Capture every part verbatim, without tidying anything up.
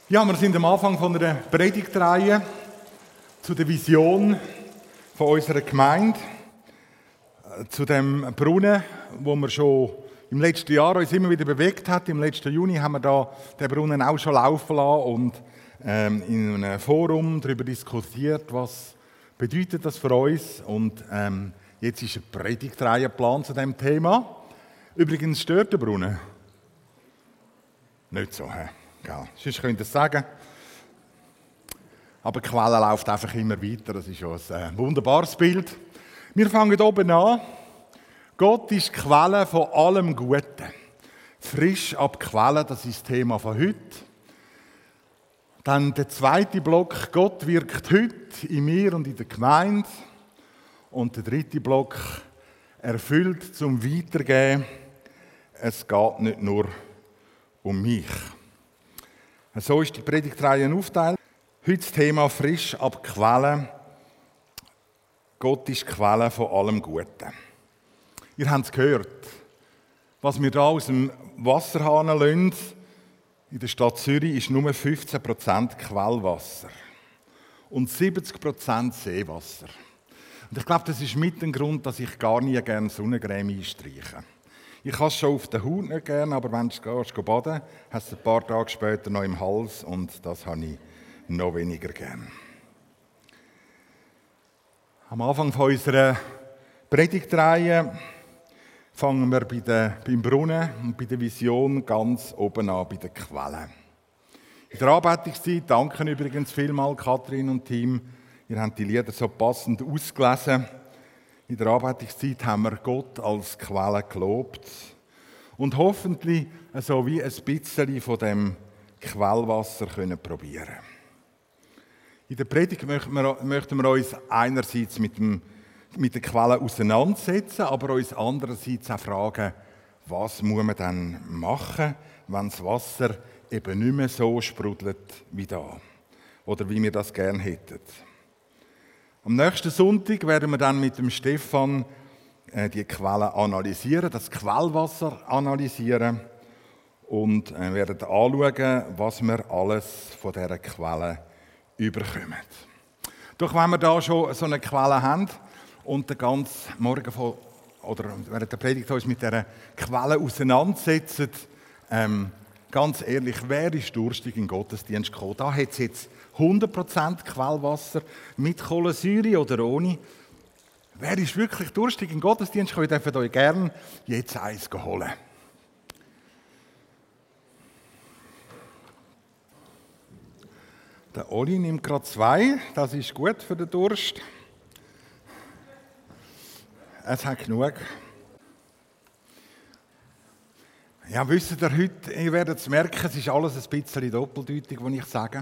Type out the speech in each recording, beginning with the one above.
Ja, wir sind am Anfang von einer Predigtreihe zu der Vision von unserer Gemeinde, zu dem Brunnen, wo wir schon im letzten Jahr uns immer wieder bewegt hat. Im letzten Juni haben wir da den Brunnen auch schon laufen lassen und ähm, in einem Forum darüber diskutiert, was bedeutet das für uns. Und ähm, jetzt ist eine Predigtreihe geplant zu diesem Thema. Übrigens stört der Brunnen nicht so, hä? Ja, sonst könnt ihr es sagen. Aber die Quelle läuft einfach immer weiter. Das ist ja ein äh, wunderbares Bild. Wir fangen oben an. Gott ist die Quelle von allem Guten. Frisch ab Quelle, das ist das Thema von heute. Dann der zweite Block, Gott wirkt heute in mir und in der Gemeinde. Und der dritte Block, erfüllt zum Weitergeben. Es geht nicht nur um mich. So ist die Predigtreihe aufgeteilt. Heute das Thema frisch ab Quelle. Gott ist die Quelle von allem Guten. Ihr habt es gehört, was wir hier aus dem Wasserhahn lassen. In der Stadt Zürich ist nur fünfzehn Prozent Quellwasser und siebzig Prozent Seewasser. Und ich glaube, das ist mit dem Grund, dass ich gar nie gerne Sonnencreme einstreiche. Ich habe es schon auf der Haut nicht gerne, aber wenn du gehst, baden, hast du ein paar Tage später noch im Hals und das habe ich noch weniger gern. Am Anfang von unserer Predigtreihe fangen wir bei der, beim Brunnen und bei der Vision ganz oben an, bei der Quelle. In der Anbetungszeit danken übrigens vielmal Kathrin und Team. Ihr habt die Lieder so passend ausgelesen. In der Anbetungszeit haben wir Gott als Quelle gelobt und hoffentlich so wie ein bisschen von dem Quellwasser können probieren. In der Predigt möchten wir, möchten wir uns einerseits mit, dem, mit der Quelle auseinandersetzen, aber uns andererseits auch fragen, was muss man dann machen, wenn das Wasser eben nicht mehr so sprudelt wie da oder wie wir das gerne hätten. Am nächsten Sonntag werden wir dann mit dem Stefan äh, die Quelle analysieren, das Quellwasser analysieren und äh, werden anschauen, was wir alles von dieser Quelle überkommen. Doch wenn wir da schon so eine Quelle haben und den ganzen Morgen von, oder während der Predigt uns mit dieser Quelle auseinandersetzen, ähm, ganz ehrlich, wer ist durstig in den Gottesdienst gekommen? Da hat es jetzt hundert Prozent Quellwasser mit Kohlensäure oder ohne. Wer ist wirklich durstig in den Gottesdienst gekommen? Ihr dürft euch gerne jetzt eins holen. Der Oli nimmt gerade zwei. Das ist gut für den Durst. Es hat genug. Ja, wisst ihr heute, ihr werdet es merken, es ist alles ein bisschen doppeldeutig, was ich sage.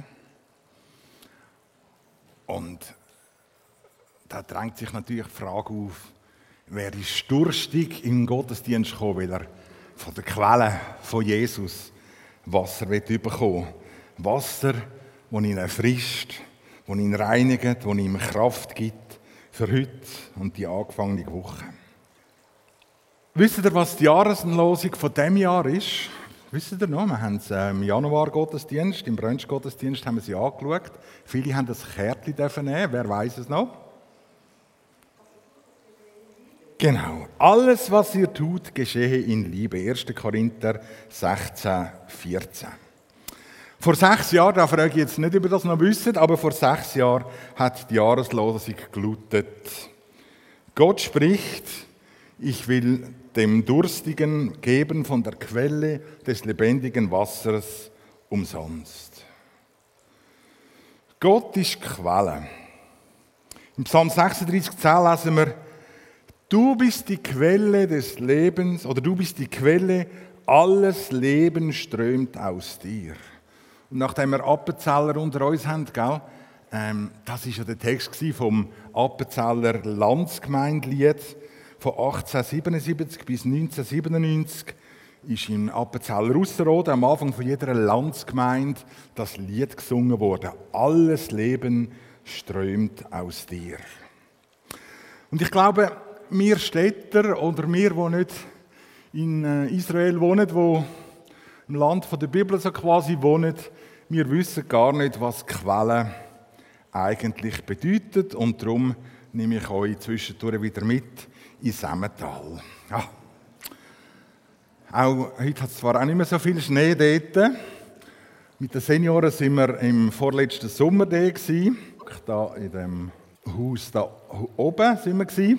Und da drängt sich natürlich die Frage auf, wer ist durstig in den Gottesdienst gekommen, weil er von der Quelle von Jesus Wasser bekommen will. Wasser, das ihn erfrischt, das ihn reinigt, das ihm Kraft gibt für heute und die angefangene Woche. Wisst ihr, was die Jahreslosung von diesem Jahr ist? Wisst ihr noch? Wir haben es im Januar-Gottesdienst, im Brunch-Gottesdienst haben wir sie angeschaut. Viele haben das Kärtchen nehmen. Wer weiß es noch? Genau. Alles, was ihr tut, geschehe in Liebe. erster Korinther sechzehn, vierzehn. Vor sechs Jahren, da frage ich jetzt nicht, ob ihr das noch wisst, aber vor sechs Jahren hat die Jahreslosung gelautet: Gott spricht, ich will dem Durstigen geben von der Quelle des lebendigen Wassers umsonst. Gott ist die Quelle. Im Psalm sechsunddreißig, zehn lesen wir: Du bist die Quelle des Lebens, oder du bist die Quelle, alles Leben strömt aus dir. Und nachdem wir Appenzeller unter uns haben, gell, ähm, das war ja der Text vom Appenzeller Landsgemeindelied. Von achtzehnhundertsiebenundsiebzig bis neunzehnhundertsiebenundneunzig ist in Appenzeller Ausserrhoden am Anfang von jeder Landsgemeinde das Lied gesungen worden. Alles Leben strömt aus dir. Und ich glaube, wir Städter oder wir, die nicht in Israel wohnen, die im Land der Bibel so quasi wohnen, wir wissen gar nicht, was Quelle eigentlich bedeutet. Und darum nehme ich euch zwischendurch wieder mit ins Emmental. Ja. Auch heute hat es zwar auch nicht mehr so viel Schnee dort. Mit den Senioren waren wir im vorletzten Sommer da. Da in dem Haus da oben sind wir. Das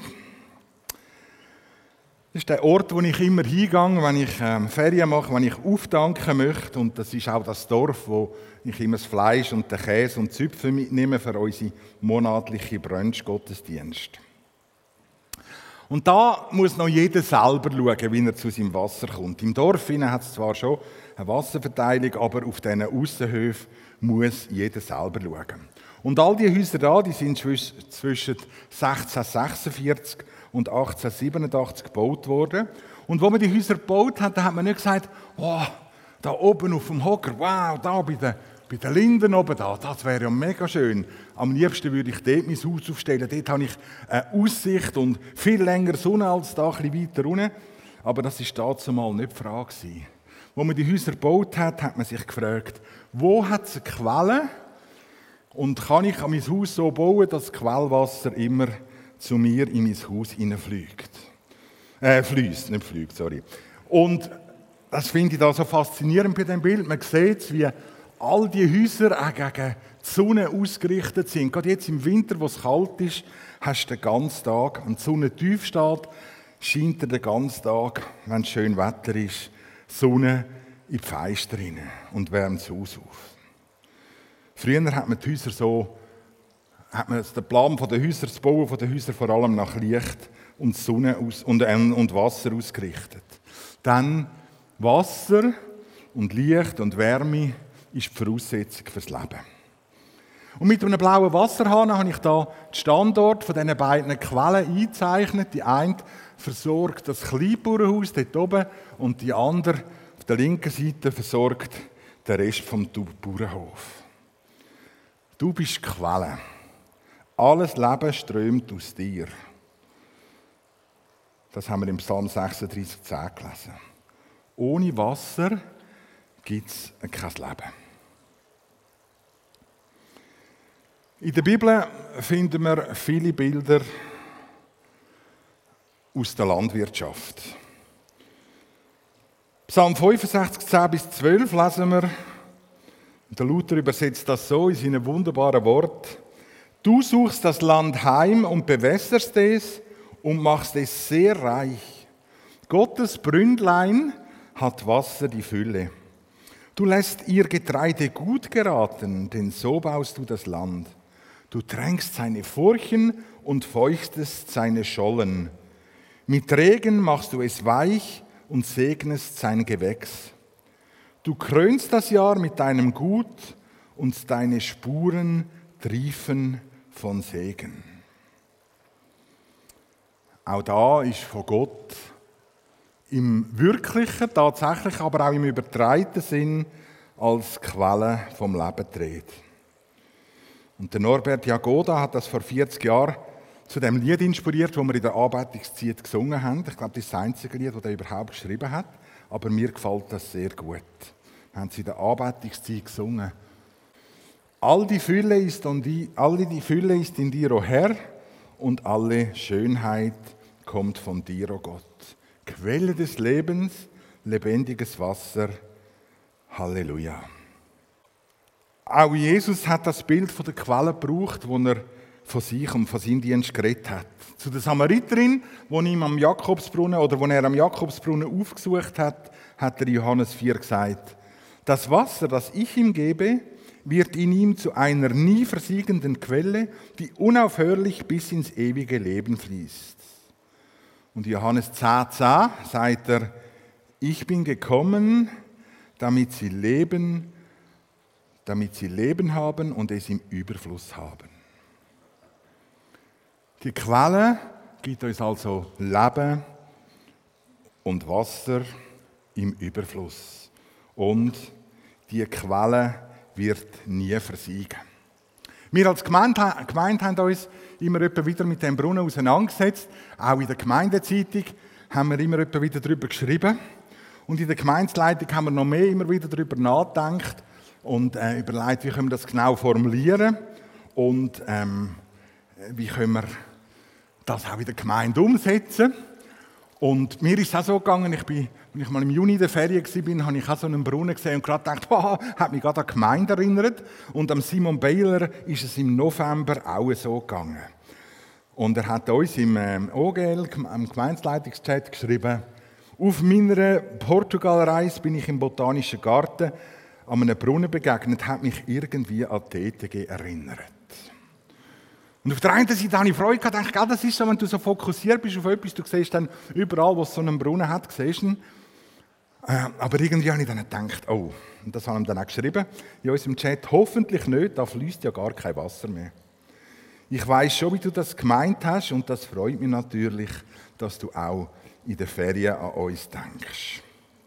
ist der Ort, wo ich immer hingehe, wenn ich ähm, Ferien mache, wenn ich auftanken möchte. Und das ist auch das Dorf, wo ich immer das Fleisch und den Käse und die Züpfe mitnehme für unsere monatliche Brunch-Gottesdienst. Und da muss noch jeder selber schauen, wie er zu seinem Wasser kommt. Im Dorf hat es zwar schon eine Wasserverteilung, aber auf diesen Aussenhöfen muss jeder selber schauen. Und all die Häuser da, die sind zwischen sechzehnhundertsechsundvierzig und achtzehnhundertsiebenundachtzig gebaut worden. Und wo man die Häuser gebaut hat, da hat man nicht gesagt, oh, da oben auf dem Hocker, wow, da bei den, bei den Linden oben da, das wäre ja mega schön. Am liebsten würde ich dort mein Haus aufstellen. Dort habe ich eine Aussicht und viel länger Sonne als da, ein bisschen weiter unten. Aber das war dazumal nicht die Frage. Wo man die Häuser gebaut hat, hat man sich gefragt, wo hat es eine Quelle? Und kann ich an mein Haus so bauen, dass das Quellwasser immer zu mir in mein Haus hineinfliegt? Äh, fließt, nicht fliegt, sorry. Und das finde ich da so faszinierend bei dem Bild. Man sieht, wie all die Häuser auch gegen die Sonne ausgerichtet sind. Gerade jetzt im Winter, wo es kalt ist, hast du den ganzen Tag, wenn die Sonne tief steht, scheint er den ganzen Tag, wenn es schön Wetter ist, Sonne in die Fenster rein und wärmt das Haus auf. Früher hat man die Häuser so, hat man den Plan von den Häusern, das Bauen von den Häusern vor allem nach Licht und Sonne aus, und, äh, und Wasser ausgerichtet. Dann Wasser und Licht und Wärme ist die Voraussetzung fürs Leben. Und mit einem blauen Wasserhahn habe ich da den Standort von diesen beiden Quellen eingezeichnet. Die eine versorgt das Kleinbauernhaus dort oben und die andere auf der linken Seite versorgt den Rest vom Bauernhof. Du bist die Quelle. Alles Leben strömt aus dir. Das haben wir im Psalm sechsunddreißig, zehn gelesen. Ohne Wasser gibt es kein Leben. In der Bibel finden wir viele Bilder aus der Landwirtschaft. Psalm fünfundsechzig, zehn bis zwölf lesen wir. Der Luther übersetzt das so in seinem wunderbaren Wort. Du suchst das Land heim und bewässerst es und machst es sehr reich. Gottes Brünnlein hat Wasser die Fülle. Du lässt ihr Getreide gut geraten, denn so baust du das Land. Du tränkst seine Furchen und feuchtest seine Schollen. Mit Regen machst du es weich und segnest sein Gewächs. Du krönst das Jahr mit deinem Gut und deine Spuren triefen von Segen. Auch da ist von Gott im wirklichen, tatsächlich, aber auch im übertragenen Sinn als Quelle vom Leben dreht. Und der Norbert Jagoda hat das vor vierzig Jahren zu dem Lied inspiriert, das wir in der Anbetungszeit gesungen haben. Ich glaube, das ist das einzige Lied, das er überhaupt geschrieben hat. Aber mir gefällt das sehr gut. Wir haben es in der Anbetungszeit gesungen. All die Fülle ist in die, alle die Fülle ist in dir, o Herr, und alle Schönheit kommt von dir, o Gott. Quelle des Lebens, lebendiges Wasser. Halleluja. Auch Jesus hat das Bild von der Quelle gebraucht, wo er von sich und von seinem Dienst geredet hat. Zu der Samariterin, wo ihm am Jakobsbrunnen oder wo er am Jakobsbrunnen aufgesucht hat, hat er Johannes vier gesagt: Das Wasser, das ich ihm gebe, wird in ihm zu einer nie versiegenden Quelle, die unaufhörlich bis ins ewige Leben fließt. Und Johannes zehn, zehn sagt er: Ich bin gekommen, damit sie leben, damit sie Leben haben und es im Überfluss haben. Die Quelle gibt uns also Leben und Wasser im Überfluss. Und die Quelle wird nie versiegen. Wir als Gemeinde, Gemeinde haben uns immer wieder mit dem Brunnen auseinandergesetzt. Auch in der Gemeindezeitung haben wir immer wieder darüber geschrieben. Und in der Gemeindeleitung haben wir noch mehr immer wieder darüber nachgedacht. und äh, überlegt, wie können wir das genau formulieren und ähm, wie können wir das auch in der Gemeinde umsetzen. Und mir ist es auch so gegangen, ich bin, als ich mal im Juni in der Ferien war, habe ich auch so einen Brunnen gesehen und gerade gedacht, wow, hat mich gerade an die Gemeinde erinnert. Und am Simon Baylor ist es im November auch so gegangen. Und er hat uns im ähm, O G L, am Gemeindeleitungschat, geschrieben, auf meiner Portugalreise bin ich im Botanischen Garten an einem Brunnen begegnet, hat mich irgendwie an die E T G erinnert. Und auf der einen Seite habe ich Freude gehabt, dachte, ja, das ist so, wenn du so fokussiert bist auf etwas, du siehst dann überall, wo es so einen Brunnen hat, siehst du ihn. Äh, aber irgendwie habe ich dann gedacht, oh, und das haben wir dann auch geschrieben, in unserem Chat, hoffentlich nicht, da fließt ja gar kein Wasser mehr. Ich weiss schon, wie du das gemeint hast und das freut mich natürlich, dass du auch in den Ferien an uns denkst.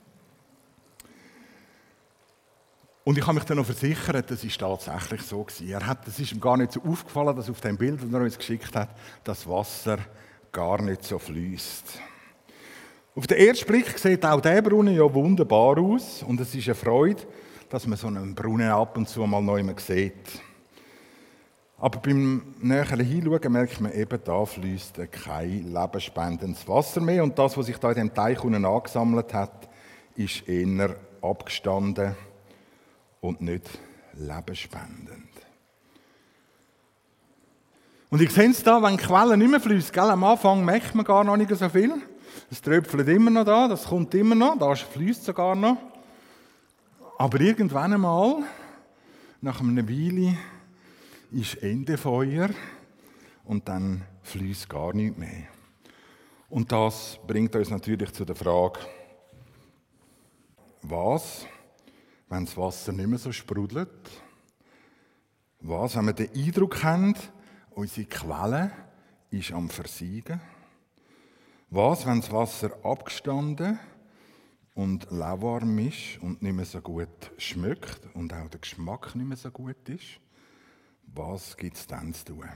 Und ich habe mich dann noch versichert, das ist tatsächlich so gewesen. Er hat, es ist ihm gar nicht so aufgefallen, dass auf dem Bild, das er uns geschickt hat, das Wasser gar nicht so fließt. Auf den ersten Blick sieht auch der Brunnen ja wunderbar aus und es ist eine Freude, dass man so einen Brunnen ab und zu mal neu sieht. Aber beim näheren Hinschauen merkt man eben, da fließt kein lebensspendendes Wasser mehr und das, was sich da in dem Teich unten angesammelt hat, ist eher abgestanden und nicht lebensspendend. Und ich sehe es da, wenn die Quelle nicht mehr fließt, gell? Am Anfang merkt man gar noch nicht so viel. Es tröpfelt immer noch da, das kommt immer noch, da fließt es sogar noch. Aber irgendwann einmal, nach einer Weile, ist Ende Feuer und dann fließt gar nichts mehr. Und das bringt uns natürlich zu der Frage, was, wenn das Wasser nicht mehr so sprudelt? Was, wenn wir den Eindruck haben, unsere Quelle ist am Versiegen? Was, wenn das Wasser abgestanden und lauwarm ist und nicht mehr so gut schmeckt und auch der Geschmack nicht mehr so gut ist? Was gibt es dann zu tun?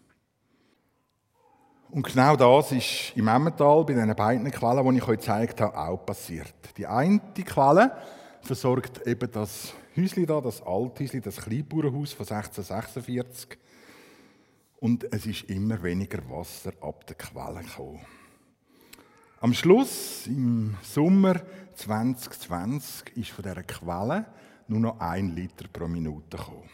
Und genau das ist im Emmental bei diesen beiden Quellen, die ich euch gezeigt habe, auch passiert. Die eine Quelle versorgt eben das Häuschen da, das Althäuschen, das Kleinbauernhaus von sechzehnhundertsechsundvierzig. Und es ist immer weniger Wasser ab der Quelle gekommen. Am Schluss, im Sommer zwanzig zwanzig, ist von dieser Quelle nur noch ein Liter pro Minute gekommen.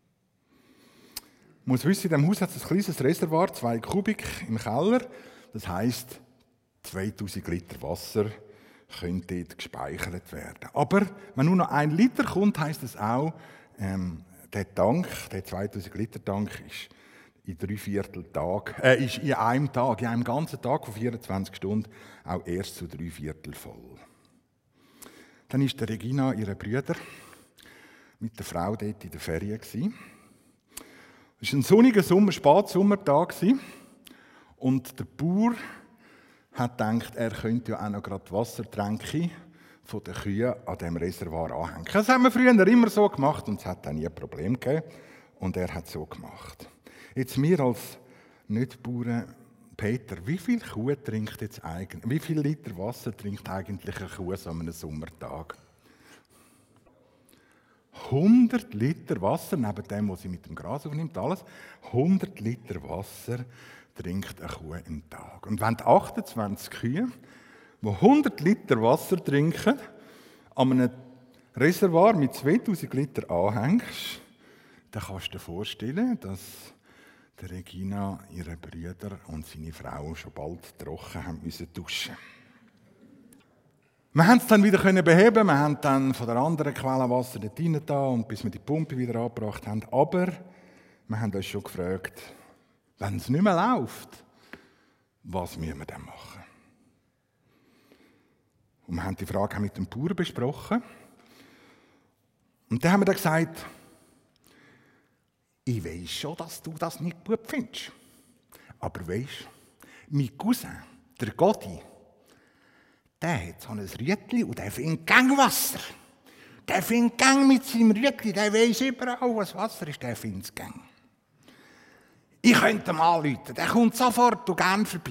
Man muss wissen, in diesem Haus hat es ein kleines Reservoir, zwei Kubik im Keller. Das heisst, zweitausend Liter Wasser können dort gespeichert werden. Aber wenn nur noch ein Liter kommt, heisst das auch, ähm, der Tank, der zweitausend Liter Tank, ist in drei Viertel Tag, äh, ist in einem Tag, in einem ganzen Tag von vierundzwanzig Stunden auch erst zu drei Viertel voll. Dann ist der Regina, ihre Brüder, mit der Frau dort in der Ferien gewesen. Es war ein sonniger Sommer, Spatsommertag und der Bauer hat gedacht, er könnte ja auch noch gerade Wassertränke von den Kühen an diesem Reservoir anhängen. Das haben wir früher immer so gemacht und es hat dann nie ein Problem gegeben. Und er hat so gemacht. Jetzt wir als Nicht-Bauern, Peter, wie viel Kuh trinkt jetzt eigentlich, wie viel Liter Wasser trinkt eigentlich eine Kuh so an einem Sommertag? hundert Liter Wasser, neben dem, was sie mit dem Gras aufnimmt, alles. hundert Liter Wasser trinkt eine Kuh im Tag. Und wenn die achtundzwanzig Kühe, die hundert Liter Wasser trinken, an einem Reservoir mit zweitausend Liter anhängst, dann kannst du dir vorstellen, dass der Regina, ihre Brüder und seine Frau schon bald trocken haben müssen duschen. Wir haben es dann wieder beheben, wir haben dann von der anderen Quelle Wasser dort rein da und bis wir die Pumpe wieder angebracht haben. Aber wir haben uns schon gefragt, wenn es nicht mehr läuft, was müssen wir dann machen? Und wir haben die Frage auch mit dem Bauern besprochen. Und dann haben wir dann gesagt, ich weiss schon, dass du das nicht gut findest. Aber weisst, mein Cousin, der Gotti, der hat so ein Rütli und der findet gern Wasser. Der findet gern mit seinem Rütli, der weiss überall, was Wasser ist, der findet es gern. Ich könnte ihm anrufen, der kommt sofort und gern vorbei.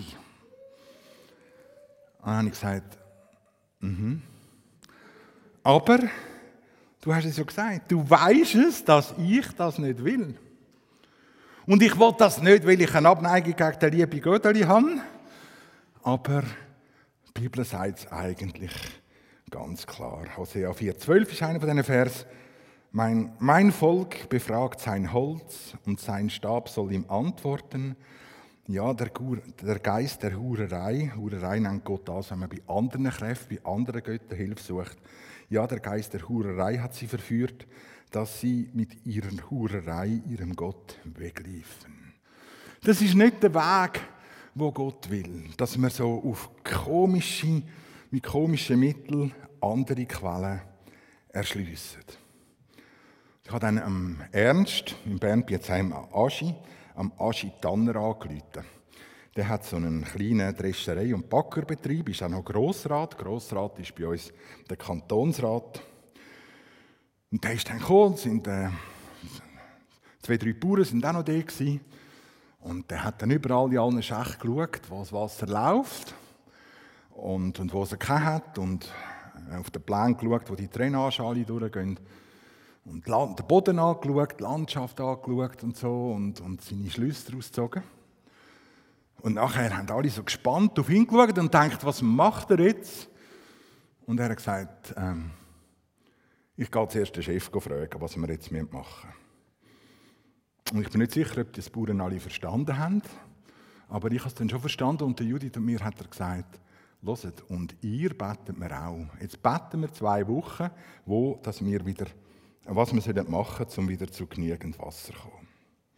Und dann habe ich gesagt, mhm. Aber du hast es ja gesagt, du weisst es, dass ich das nicht will. Und ich will das nicht, weil ich eine Abneigung gegen den lieben Götteli habe. Aber die Bibel sagt es eigentlich ganz klar. Hosea vier zwölf ist einer von diesen Vers. Mein, mein Volk befragt sein Holz und sein Stab soll ihm antworten. Ja, der, der Geist der Hurerei, Hurerei nennt Gott das, wenn man bei anderen Kräften, bei anderen Göttern Hilfe sucht. Ja, der Geist der Hurerei hat sie verführt, dass sie mit ihrer Hurerei ihrem Gott wegliefen. Das ist nicht der Weg, wo Gott will, dass wir so auf komische, mit komischen Mitteln andere Quellen erschliessen. Ich habe dann am Ernst, in Bern-Biezheim am Aschi, am Aschi Tanner angerufen. Der hat so einen kleinen Drescherei- und Backerbetrieb, ist auch noch Grossrat. Grossrat ist bei uns der Kantonsrat. Und der ist dann gekommen, sind, äh, zwei, drei Bauern sind auch noch da gewesen. Und der hat dann überall in allen Schächten geschaut, wo das Wasser läuft und, und wo es keinen hat. Und auf den Plan geschaut, wo die Drainage alle durchgehen. Und den Boden angeschaut, die Landschaft angeschaut und so und, und seine Schlüsse daraus gezogen. Und nachher haben alle so gespannt auf ihn geschaut und gedacht, was macht er jetzt? Und er hat gesagt, ähm, ich gehe zuerst den Chef fragen, was wir jetzt machen müssen. Und ich bin nicht sicher, ob die Bauern alle verstanden haben, aber ich habe es dann schon verstanden und der Judith und mir hat er gesagt, hört, und ihr betet mir auch. Jetzt beten wir zwei Wochen, wo dass wir wieder, was wir machen sollen, um wieder zu genügend Wasser zu kommen.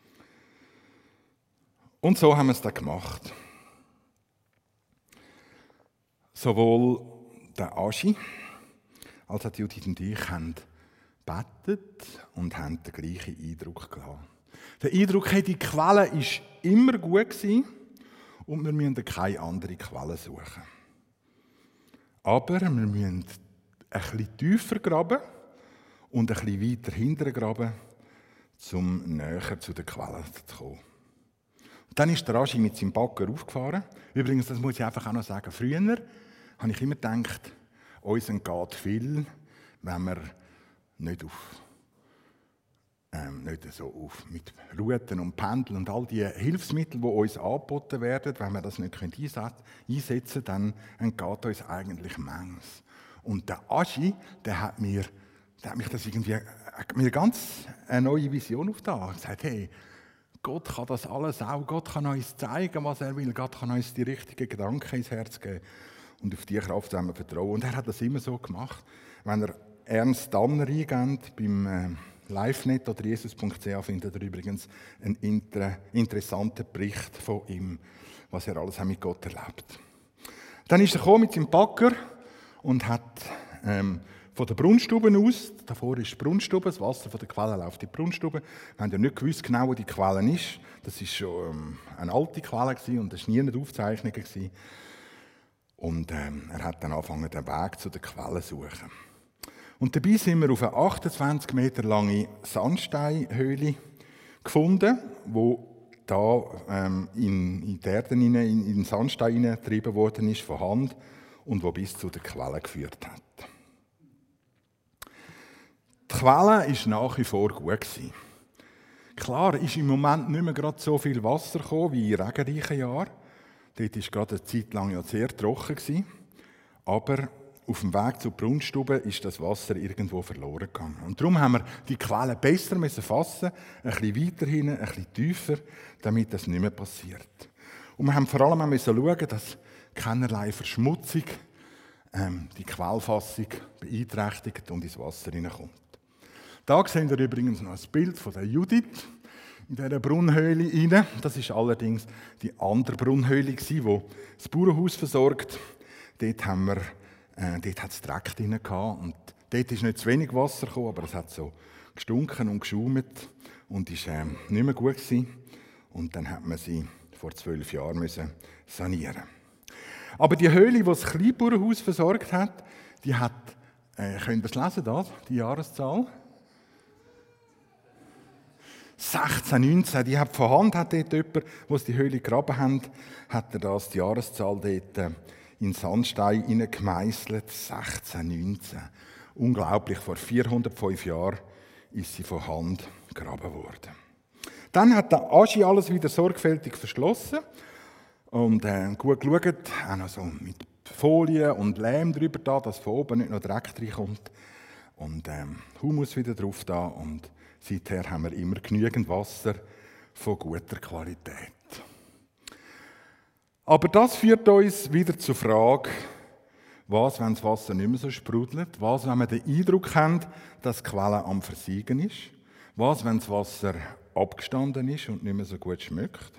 Und so haben wir es dann gemacht. Sowohl der Aschi als auch Judith und ich haben gebetet und haben den gleichen Eindruck gehabt. Der Eindruck, die Quelle war immer gut gewesen und wir müssen keine andere Quelle suchen. Aber wir müssen ein bisschen tiefer graben und ein bisschen weiter hinten graben, um näher zu der Quelle zu kommen. Und dann ist der Aschi mit seinem Bagger aufgefahren. Übrigens, das muss ich einfach auch noch sagen, früher habe ich immer gedacht, uns entgeht viel, wenn wir nicht auf Ähm, nicht so auf mit Routen und Pendeln und all die Hilfsmittel, die uns angeboten werden, wenn wir das nicht einsetzen können, dann entgeht uns eigentlich manches. Und der Aschi, der hat mir, der hat mich das irgendwie, hat mir ganz eine neue Vision aufgetan. Er hat gesagt, hey, Gott kann das alles auch, Gott kann uns zeigen, was er will, Gott kann uns die richtigen Gedanken ins Herz geben und auf die Kraft wollen wir vertrauen. Und er hat das immer so gemacht. Wenn er Ernst Tanner eingeht, beim äh, LiveNet oder jesus punkt c h findet ihr übrigens einen inter- interessanten Bericht von ihm, was er alles mit Gott erlebt. Dann ist er gekommen mit seinem Bagger und hat ähm, von der Brunnstube aus, davor ist die Brunnstube, das Wasser von der Quelle läuft in die Brunnstube. Wir haben ja nicht gewusst genau, wo die Quelle ist. Das war schon ähm, eine alte Quelle gewesen und es war nie eine Aufzeichnung gewesen. Und ähm, er hat dann angefangen, den Weg zu der Quelle zu suchen. Und dabei sind wir auf eine achtundzwanzig Meter lange Sandsteinhöhle gefunden, wo da ähm, in, in die Erde, in, in den Sandstein hineingetrieben worden ist von Hand und wo bis zu der Quelle geführt hat. Die Quelle war nach wie vor gut gewesen. Klar ist im Moment nicht mehr gerade so viel Wasser gekommen wie in regenreichen Jahren. Dort war gerade eine Zeit lang ja sehr trocken gewesen. Aber auf dem Weg zur Brunnstube ist das Wasser irgendwo verloren gegangen. Und darum haben wir die Quelle besser müssen fassen, ein bisschen weiter hin, ein bisschen tiefer, damit das nicht mehr passiert. Und wir haben vor allem auch müssen schauen, dass keinerlei Verschmutzung ähm, die Quellfassung beeinträchtigt und ins Wasser hineinkommt. Da sehen wir übrigens noch ein Bild von der Judith in dieser Brunnenhöhle rein. Das ist allerdings die andere Brunnenhöhle, die das Bauernhaus versorgt. Dort haben wir Äh, dort hat es Dreck drin gehabt und dort ist nicht zu wenig Wasser gekommen, aber es hat so gestunken und geschaumt und ist äh, nicht mehr gut gewesen. Und dann hat man sie vor zwölf Jahren müssen sanieren. Aber die Höhle, die das Kleinbauernhaus versorgt hat, die hat, äh, könnt ihr es lesen, da, die Jahreszahl? sechzehn neunzehn, die hat von Hand, hat dort jemand, wo sie die Höhle gegraben haben, hat er das, die Jahreszahl dort äh, in Sandstein hineingemeisselt, sechzehn neunzehn. Unglaublich, vor vierhundertfünf Jahren ist sie von Hand gegraben worden. Dann hat der Aschi alles wieder sorgfältig verschlossen und äh, gut geschaut, auch noch so mit Folie und Lehm drüber da, dass von oben nicht noch Dreck reinkommt. Und ähm, Humus wieder drauf da. Und seither haben wir immer genügend Wasser von guter Qualität. Aber das führt uns wieder zur Frage, was, wenn das Wasser nicht mehr so sprudelt? Was, wenn wir den Eindruck haben, dass die Quelle am Versiegen ist? Was, wenn das Wasser abgestanden ist und nicht mehr so gut schmeckt?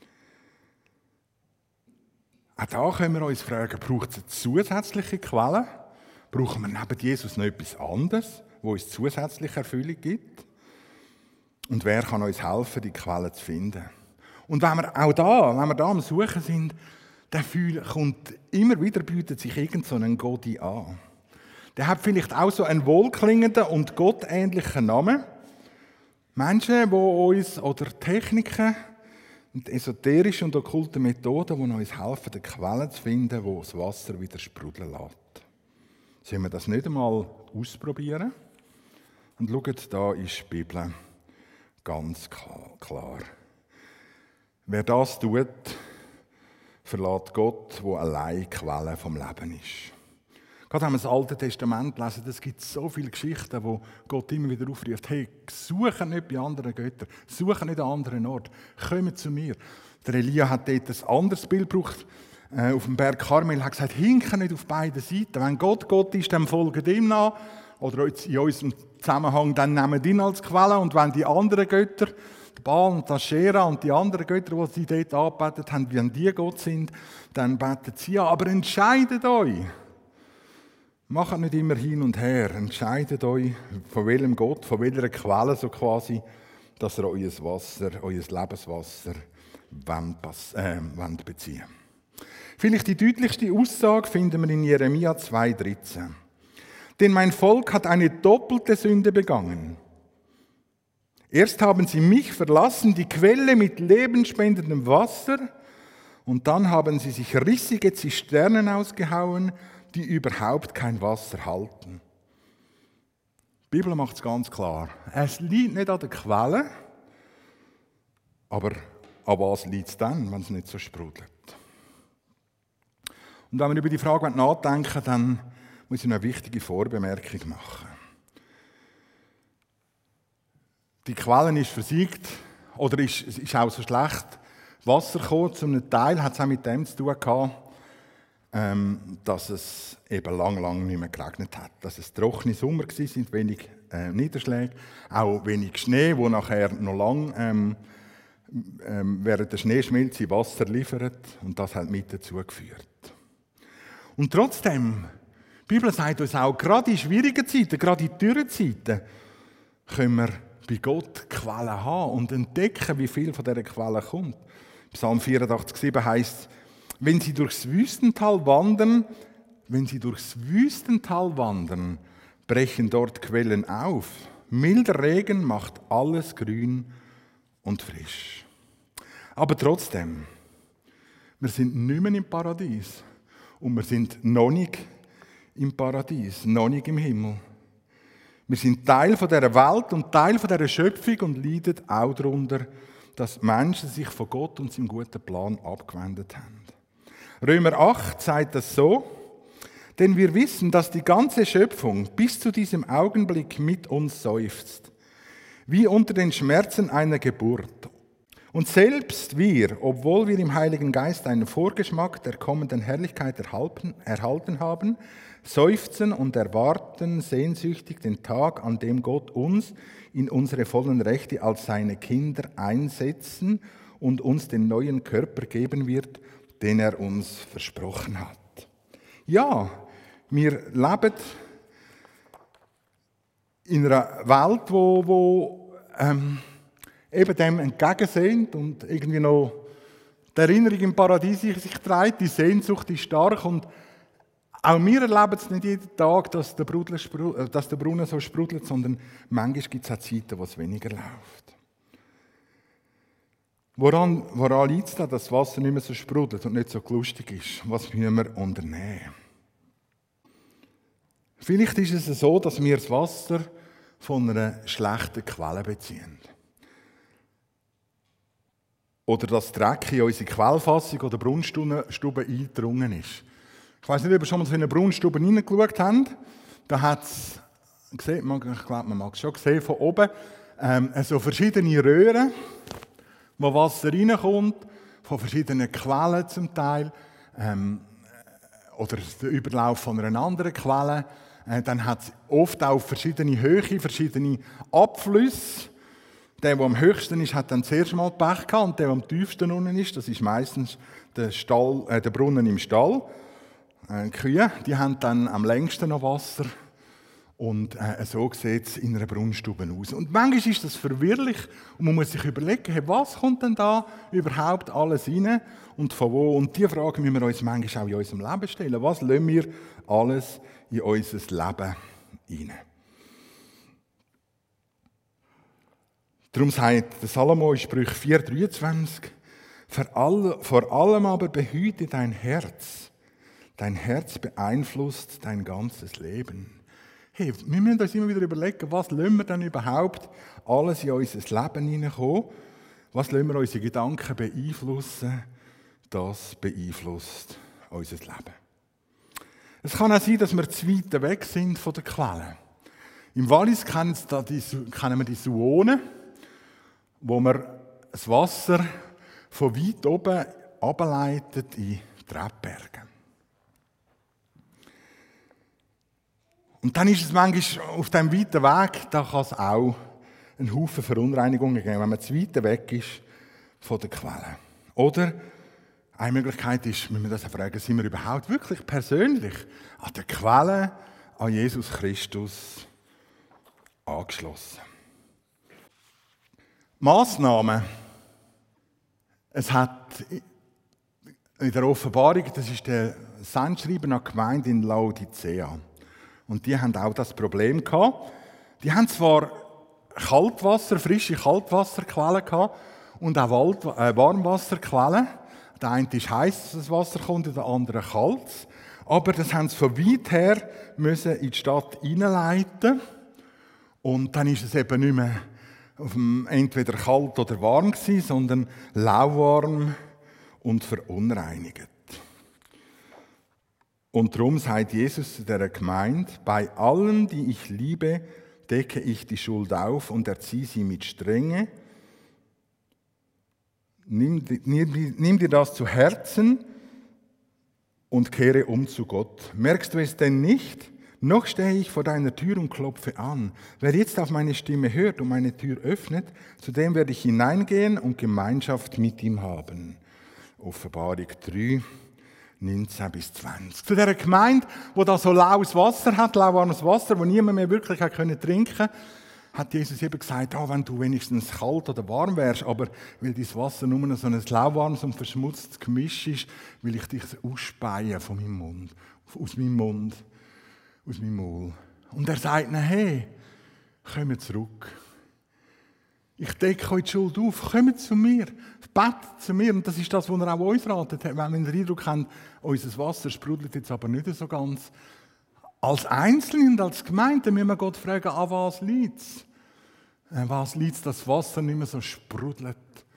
Auch da können wir uns fragen, braucht es eine zusätzliche Quelle? Brauchen wir neben Jesus noch etwas anderes, wo uns zusätzliche Erfüllung gibt? Und wer kann uns helfen, die Quelle zu finden? Und wenn wir auch da, wenn wir da am Suchen sind, dann kommt immer wieder, bietet sich irgend so ein Gott an. Der hat vielleicht auch so einen wohlklingenden und gottähnlichen Namen. Menschen, die uns, oder Techniken, und esoterische und okkulte Methoden, die uns helfen, eine Quelle zu finden, die das Wasser wieder sprudeln lässt. Sollen wir das nicht einmal ausprobieren? Und schaut, da ist die Bibel ganz klar. Wer das tut, verlässt Gott, der allein die Quelle vom Leben ist. Gerade wenn wir das Alte Testament lesen, es gibt so viele Geschichten, wo Gott immer wieder aufruft, hey, suche nicht bei anderen Göttern, suche nicht an anderen Orten, kommt zu mir. Der Elia hat dort ein anderes Bild gebraucht, äh, auf dem Berg Karmel, hat gesagt, hinke nicht auf beiden Seiten. Wenn Gott Gott ist, dann folgt ihm nach. Oder in unserem Zusammenhang, dann nehmen ihn als Quelle. Und wenn die anderen Götter, die Baal und Aschera und die anderen Götter, die sie dort angebetet haben, wenn die Gott sind, dann beten sie an. Aber entscheidet euch. Macht nicht immer hin und her. Entscheidet euch, von welchem Gott, von welcher Quelle so quasi, dass ihr euer Wasser, euer Lebenswasser wollt, äh, wollt beziehen. Vielleicht die deutlichste Aussage finden wir in Jeremia zwei dreizehn. Denn mein Volk hat eine doppelte Sünde begangen. Erst haben sie mich verlassen, die Quelle mit lebenspendendem Wasser, und dann haben sie sich rissige Zisternen ausgehauen, die überhaupt kein Wasser halten. Die Bibel macht es ganz klar. Es liegt nicht an der Quelle, aber an was liegt es dann, wenn es nicht so sprudelt? Und wenn wir über die Frage nachdenken, dann muss ich noch eine wichtige Vorbemerkung machen. Die Quelle ist versiegt oder ist, ist auch so schlecht Wasser gekommen. Zum Teil hat es auch mit dem zu tun gehabt, ähm, dass es eben lang, lang nicht mehr geregnet hat. Dass es trockene Sommer waren, wenig äh, Niederschläge, auch wenig Schnee, wo nachher noch lang ähm, ähm, während der Schneeschmelze Wasser liefert. Und das hat mit dazu geführt. Und trotzdem, die Bibel sagt uns auch, gerade in schwierigen Zeiten, gerade in Dürrezeiten, können wir bei Gott Quellen haben und entdecken, wie viel von dieser Quelle kommt. Psalm vierundachtzig sieben heisst, wenn sie durchs Wüstental wandern, wenn sie durchs Wüstental wandern, brechen dort Quellen auf. Milder Regen macht alles grün und frisch. Aber trotzdem, wir sind nicht mehr im Paradies und wir sind noch nicht im Paradies, noch nicht im Himmel. Wir sind Teil von dieser Welt und Teil von dieser Schöpfung und leiden auch darunter, dass Menschen sich von Gott und seinem guten Plan abgewendet haben. Römer acht sagt das so, denn wir wissen, dass die ganze Schöpfung bis zu diesem Augenblick mit uns seufzt, wie unter den Schmerzen einer Geburt. Und selbst wir, obwohl wir im Heiligen Geist einen Vorgeschmack der kommenden Herrlichkeit erhalten, erhalten haben, seufzen und erwarten sehnsüchtig den Tag, an dem Gott uns in unsere vollen Rechte als seine Kinder einsetzen und uns den neuen Körper geben wird, den er uns versprochen hat. Ja, wir leben in einer Welt, wo, wo ähm, eben dem entgegensehnt und irgendwie noch die Erinnerung im Paradies sich trägt, die Sehnsucht ist stark und auch wir erleben es nicht jeden Tag, dass der, Brudel, dass der Brunnen so sprudelt, sondern manchmal gibt es auch Zeiten, wo es weniger läuft. Woran, woran liegt es da, dass das Wasser nicht mehr so sprudelt und nicht so lustig ist? Was müssen wir unternehmen? Vielleicht ist es so, dass wir das Wasser von einer schlechten Quelle beziehen. Oder dass Dreck in unsere Quellfassung oder Brunnenstube eingedrungen ist. Ich weiss nicht, ob ihr schon mal in eine Brunnenstube reingeschaut habt. Da hat es, ich glaube, man mag es schon sehen, von oben, ähm, so verschiedene Röhren, wo Wasser reinkommt, von verschiedenen Quellen zum Teil, ähm, oder der Überlauf von einer anderen Quelle. Äh, dann hat es oft auch verschiedene Höhe, verschiedene Abflüsse. Der, der am höchsten ist, hat dann zuerst mal Pech gehabt, und der, der am tiefsten unten ist, das ist meistens der, Stall, äh, der Brunnen im Stall. Äh, die Kühe, die haben dann am längsten noch Wasser. Und äh, so sieht es in einer Brunnenstube aus. Und manchmal ist das verwirrlich und man muss sich überlegen, hey, was kommt denn da überhaupt alles rein und von wo? Und diese Frage müssen wir uns manchmal auch in unserem Leben stellen. Was lassen wir alles in unser Leben rein? Darum sagt der Salomo in Sprüche vier dreiundzwanzig, vor allem aber behüte dein Herz. Dein Herz beeinflusst dein ganzes Leben. Hey, wir müssen uns immer wieder überlegen, was lassen wir denn überhaupt alles in unser Leben hineinkommen? Was lassen wir unsere Gedanken beeinflussen? Das beeinflusst unser Leben. Es kann auch sein, dass wir zu weit weg sind von der Quelle. Im Wallis kennen wir die Suonen, wo man das Wasser von weit oben ableitet in die Rebberge. Und dann ist es manchmal auf diesem weiten Weg, da kann es auch einen Haufen Verunreinigungen geben, wenn man zu weit weg ist von der Quelle. Oder eine Möglichkeit ist, wenn wir das fragen, sind wir überhaupt wirklich persönlich an der Quelle, an Jesus Christus angeschlossen? Massnahmen. Es hat in der Offenbarung, das ist der Sendschreiber an die Gemeinde in Laodicea. Und die haben auch das Problem gehabt. Die haben zwar Kaltwasser, frische Kaltwasserquellen gehabt und auch Wald, äh, Warmwasserquellen. Der eine ist heiß, dass das Wasser kommt, der andere kalt. Aber das haben sie von weit her müssen in die Stadt hineinleiten. Und dann ist es eben nicht mehr auf dem entweder kalt oder warm gewesen, sondern lauwarm und verunreinigt. Und darum sagt Jesus zu dieser Gemeinde, bei allen, die ich liebe, decke ich die Schuld auf und erziehe sie mit Strenge. Nimm, nimm, nimm dir das zu Herzen und kehre um zu Gott. Merkst du es denn nicht? Noch stehe ich vor deiner Tür und klopfe an. Wer jetzt auf meine Stimme hört und meine Tür öffnet, zu dem werde ich hineingehen und Gemeinschaft mit ihm haben. Offenbarung drei, neunzehn bis zwanzig. Zu dieser Gemeinde, die da so laues Wasser hat, lauwarmes Wasser, das niemand mehr wirklich hat können trinken, hat Jesus eben gesagt, oh, wenn du wenigstens kalt oder warm wärst, aber weil dein Wasser nur so ein lauwarmes und verschmutztes Gemisch ist, will ich dich ausspeien von meinem Mund, aus meinem Mund, aus meinem Maul. Und er sagt ihnen, hey, kommt zurück. Ich decke euch die Schuld auf, kommt zu mir, betet zu mir. Und das ist das, was er auch uns ratet. Wenn wir den Eindruck haben, unser Wasser sprudelt jetzt aber nicht so ganz. Als Einzelne und als Gemeinde müssen wir Gott fragen, an was liegt es? An was liegt es, dass das Wasser nicht mehr so sprudelt?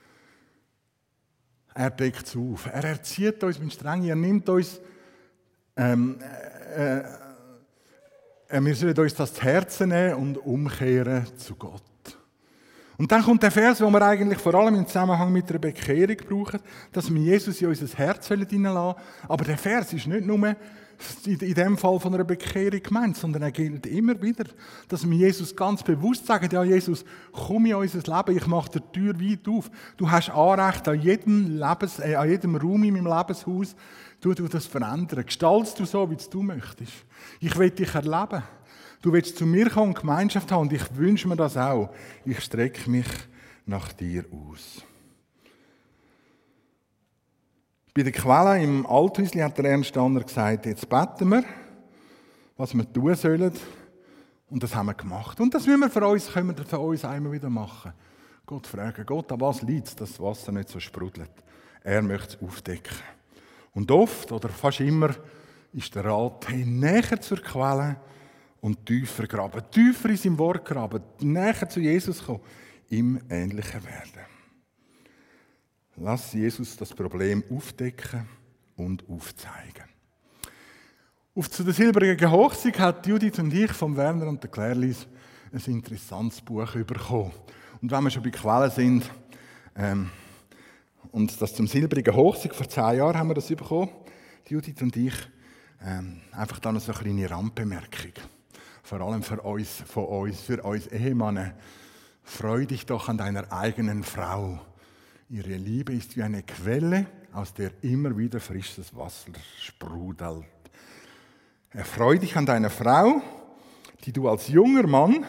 Er deckt es auf. Er erzieht uns mit Strenge. Er nimmt uns, ähm, äh, äh, wir sollen uns das zu Herzen nehmen und umkehren zu Gott. Und dann kommt der Vers, den wir eigentlich vor allem im Zusammenhang mit der Bekehrung brauchen, dass wir Jesus in unser Herz hineinlassen sollen. Aber der Vers ist nicht nur in dem Fall von einer Bekehrung gemeint, sondern er gilt immer wieder, dass wir Jesus ganz bewusst sagen, ja Jesus, komm in unser Leben, ich mache die Tür weit auf. Du hast Anrecht an jedem, Lebens, äh, an jedem Raum in meinem Lebenshaus, du, du das verändern. Gestaltest du so, wie du möchtest. Ich will dich erleben. Du willst zu mir kommen und Gemeinschaft haben und ich wünsche mir das auch. Ich strecke mich nach dir aus. Bei der Quelle im Althäusli hat der Ernst Anner gesagt, jetzt beten wir, was wir tun sollen. Und das haben wir gemacht. Und das müssen wir für uns, können wir für uns einmal wieder machen. Gott fragen, Gott, an was liegt es, dass das Wasser nicht so sprudelt? Er möchte es aufdecken. Und oft, oder fast immer, ist der Rat, hey, näher zur Quelle, und tiefer graben, tiefer in seinem Wort graben, näher zu Jesus kommen, ihm ähnlicher werden. Lass Jesus das Problem aufdecken und aufzeigen. Auf zu der silbrigen Hochzeit hat Judith und ich vom Werner und der Claire-Lise ein interessantes Buch bekommen. Und wenn wir schon bei Quellen sind, ähm, und das zum silbrigen Hochzeit, vor zehn Jahren haben wir das bekommen, Judith und ich, ähm, einfach dann noch so eine kleine Randbemerkung. Vor allem für uns, von uns, für uns Ehemänner. Freu dich doch an deiner eigenen Frau. Ihre Liebe ist wie eine Quelle, aus der immer wieder frisches Wasser sprudelt. Erfreu dich an deiner Frau, die du als junger Mann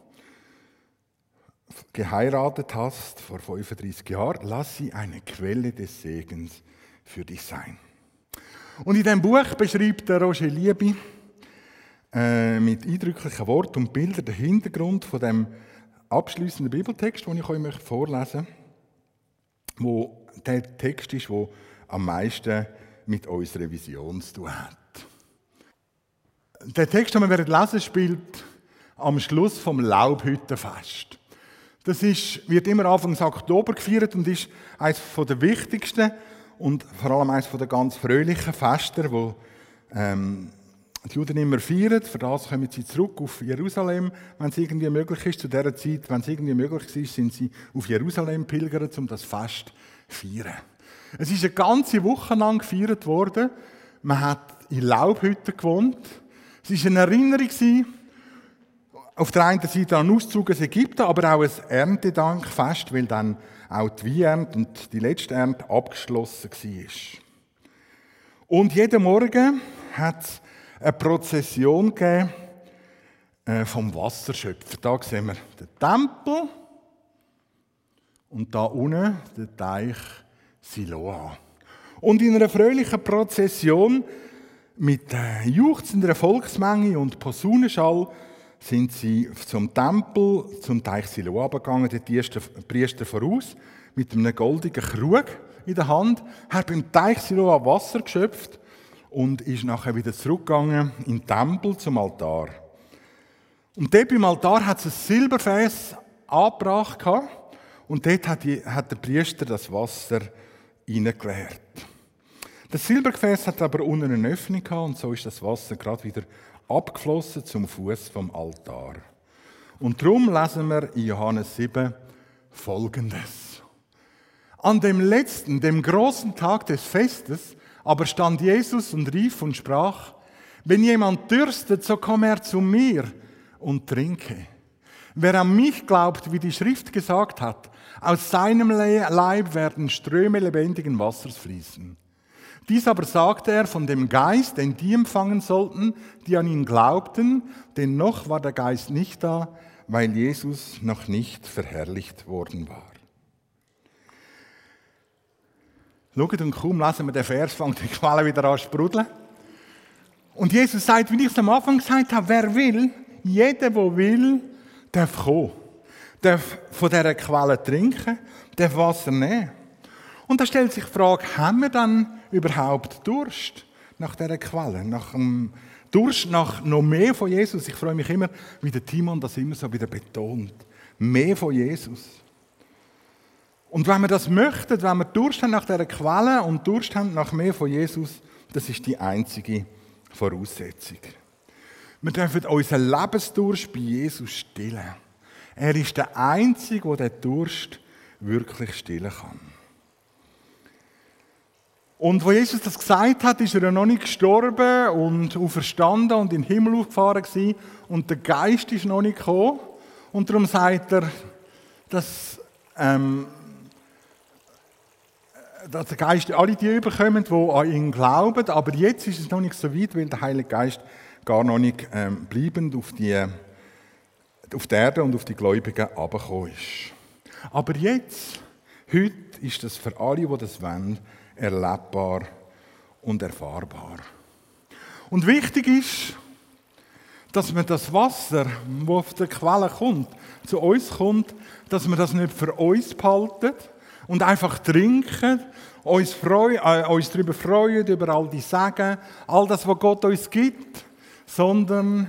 geheiratet hast vor fünfunddreißig Jahren. Lass sie eine Quelle des Segens für dich sein. Und in diesem Buch beschreibt der Roger Lieby äh, mit eindrücklichen Worten und Bildern den Hintergrund von dem abschließenden Bibeltext, den ich euch möchte vorlesen möchte, wo der Text ist, der am meisten mit unserer Vision zu tun hat. Der Text, den wir lesen werden, spielt am Schluss vom Laubhüttenfest. Das ist, wird immer Anfang Oktober gefeiert und ist eines der wichtigsten und vor allem eines der ganz fröhlichen Feste, die ähm, die Juden immer feiern. Für das kommen sie zurück auf Jerusalem, wenn es irgendwie möglich ist. Zu dieser Zeit, wenn es irgendwie möglich ist, sind sie auf Jerusalem pilgert, um das Fest zu feiern. Es ist eine ganze Woche lang gefeiert worden. Man hat in Laubhütten gewohnt. Es war eine Erinnerung auf der einen Seite an den Auszug aus Ägypten, aber auch ein Erntedankfest, weil dann auch die Weinernte und die letzte Ernte abgeschlossen war. Und jeden Morgen hat es eine Prozession gegeben äh, vom Wasserschöpfer. Da sehen wir den Tempel und da unten den Teich Siloa. Und in einer fröhlichen Prozession mit äh, juchzender Volksmenge und Posaunenschall sind sie zum Tempel, zum Teich Siloa gegangen, der erste Priester voraus, mit einem goldenen Krug in der Hand, hat beim Teich Siloa Wasser geschöpft und ist nachher wieder zurückgegangen in den Tempel zum Altar. Und dort beim Altar hat es ein Silberfäß angebracht und dort hat, die, hat der Priester das Wasser hineingeleert. Das Silbergefäß hat aber unten eine Öffnung gehabt und so ist das Wasser gerade wieder abgeflossen zum Fuß vom Altar. Und darum lesen wir in Johannes sieben Folgendes. An dem letzten, dem großen Tag des Festes, aber stand Jesus und rief und sprach: Wenn jemand dürstet, so komme er zu mir und trinke. Wer an mich glaubt, wie die Schrift gesagt hat, aus seinem Leib werden Ströme lebendigen Wassers fließen. Dies aber sagte er von dem Geist, den die empfangen sollten, die an ihn glaubten, denn noch war der Geist nicht da, weil Jesus noch nicht verherrlicht worden war. Schaut, und kaum lesen wir den Vers, fängt die Quelle wieder an zu sprudeln. Und Jesus sagt, wie ich es am Anfang gesagt habe, wer will, jeder, der will, darf kommen. Darf von dieser Quelle trinken, darf Wasser nehmen. Und da stellt sich die Frage, haben wir dann überhaupt Durst nach dieser Quelle? Nach dem Durst nach noch mehr von Jesus? Ich freue mich immer, wie der Timon das immer so wieder betont. Mehr von Jesus. Und wenn wir das möchten, wenn wir Durst haben nach dieser Quelle und Durst haben nach mehr von Jesus, das ist die einzige Voraussetzung. Wir dürfen unseren Lebensdurst bei Jesus stillen. Er ist der Einzige, der den Durst wirklich stillen kann. Und wo Jesus das gesagt hat, ist er noch nicht gestorben und auferstanden und in den Himmel aufgefahren gewesen, und der Geist ist noch nicht gekommen. Und darum sagt er, dass, ähm, dass der Geist alle die überkommen, die an ihn glauben. Aber jetzt ist es noch nicht so weit, weil der Heilige Geist gar noch nicht ähm, bleibend auf die, auf die Erde und auf die Gläubigen herabgekommen ist. Aber jetzt, heute, ist das für alle, die das wollen, erlebbar und erfahrbar. Und wichtig ist, dass man das Wasser, das auf der Quelle kommt, zu uns kommt, dass wir das nicht für uns behalten und einfach trinken, uns, freuen, äh, uns darüber freuen, über all die Segen, all das, was Gott uns gibt, sondern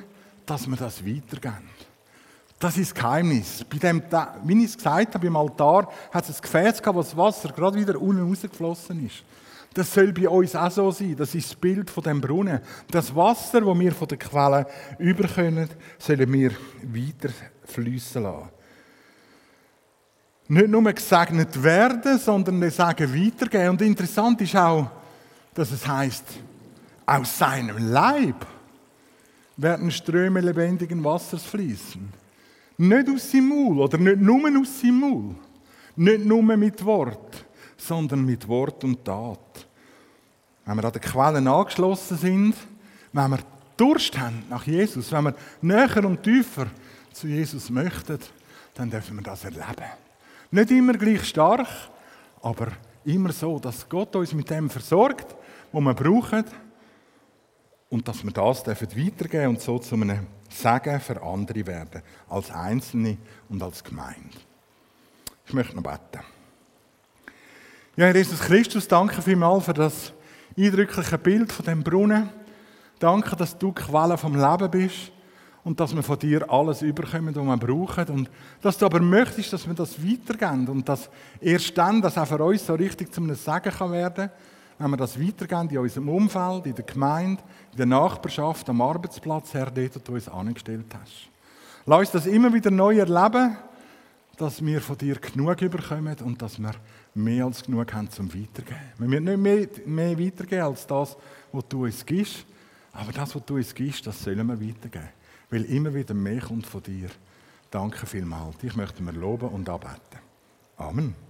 dass wir das weitergeben. Das ist das Geheimnis. Bei dem, wie ich es gesagt habe, beim Altar hat es ein Gefäß gehabt, wo das Wasser gerade wieder unten rausgeflossen ist. Das soll bei uns auch so sein. Das ist das Bild von dem Brunnen. Das Wasser, das wir von der Quelle überkommen, sollen wir weiter fließen lassen. Nicht nur gesegnet werden, sondern den Segen weitergeben. Und interessant ist auch, dass es heisst, aus seinem Leib werden Ströme lebendigen Wassers fließen. Nicht aus seinem Maul oder nicht nur aus seinem Maul. Nicht nur mit Wort, sondern mit Wort und Tat. Wenn wir an die Quellen angeschlossen sind, wenn wir Durst haben nach Jesus, wenn wir näher und tiefer zu Jesus möchten, dann dürfen wir das erleben. Nicht immer gleich stark, aber immer so, dass Gott uns mit dem versorgt, was wir brauchen, und dass wir das weitergeben dürfen und so zu einem Segen für andere werden, als Einzelne und als Gemeinde. Ich möchte noch beten. Ja, Herr Jesus Christus, danke vielmals für das eindrückliche Bild von dem Brunnen. Danke, dass du Quelle vom Leben bist und dass wir von dir alles überkommen, was wir brauchen. Und dass du aber möchtest, dass wir das weitergeben und dass erst dann, dass auch für uns so richtig zu einem Segen kann werden, wenn wir das weitergeben in unserem Umfeld, in der Gemeinde, in der Nachbarschaft, am Arbeitsplatz, Herr, dort, wo du uns angestellt hast. Lass uns das immer wieder neu erleben, dass wir von dir genug überkommen und dass wir mehr als genug haben zum Weitergeben. Wir müssen nicht mehr, mehr weitergeben als das, was du uns gibst, aber das, was du uns gibst, das sollen wir weitergeben, weil immer wieder mehr kommt von dir. Danke vielmals. Ich möchte mir loben und anbeten. Amen.